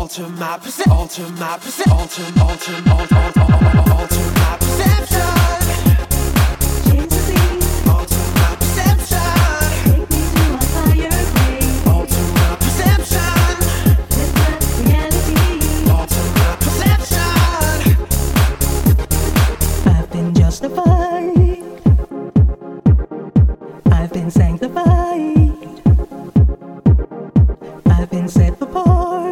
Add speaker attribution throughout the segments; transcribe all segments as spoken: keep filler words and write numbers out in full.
Speaker 1: alter my perception, alter my perception, alter, alter, alter, alter, alter, alter my perception. Change the scene, alter my perception. Take me to a higher grade, alter my perception. With my reality, alter my perception.
Speaker 2: I've been justified, I've been sanctified, I've been set apart.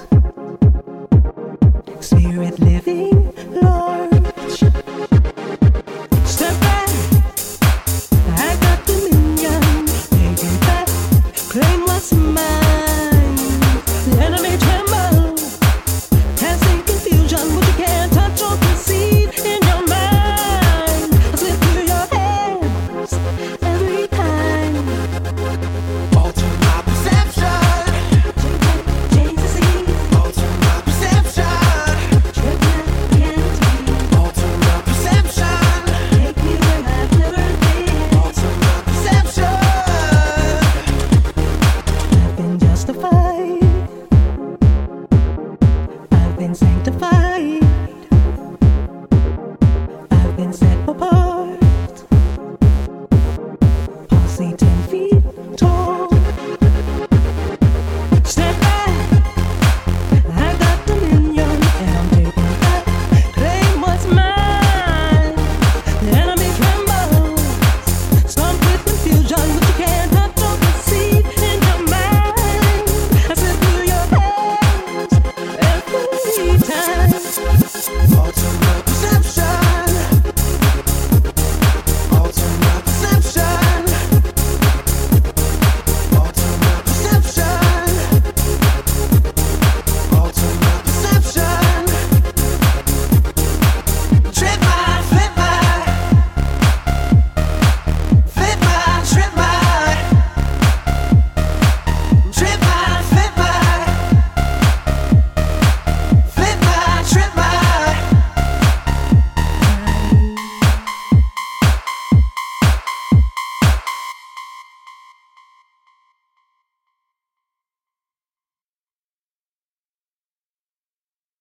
Speaker 2: Spirit living large. Step back, I got dominion. Taking back, claim what's mine. The enemy tremble, casting confusion. What you can't touch or conceive in your mind. I slip through your hands every time.
Speaker 1: Alter my perception.
Speaker 2: Change the scene,
Speaker 1: Alter my perception.
Speaker 2: trip my reality.
Speaker 1: Alter my perception.
Speaker 2: Take me where I've never been.
Speaker 1: Alter my perception.
Speaker 2: I've been justified, I've been sanctified,